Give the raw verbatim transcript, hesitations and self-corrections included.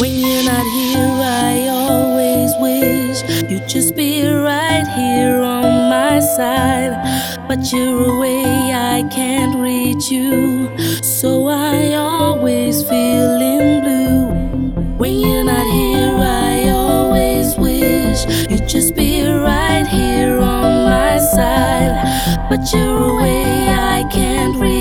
When you're not here, I always wish you'd just be right here on my side. But you're away, I can't reach you, so I always feeling blue. When you're not here, I always wish you'd just be right here on my side. But you're away, I can't reach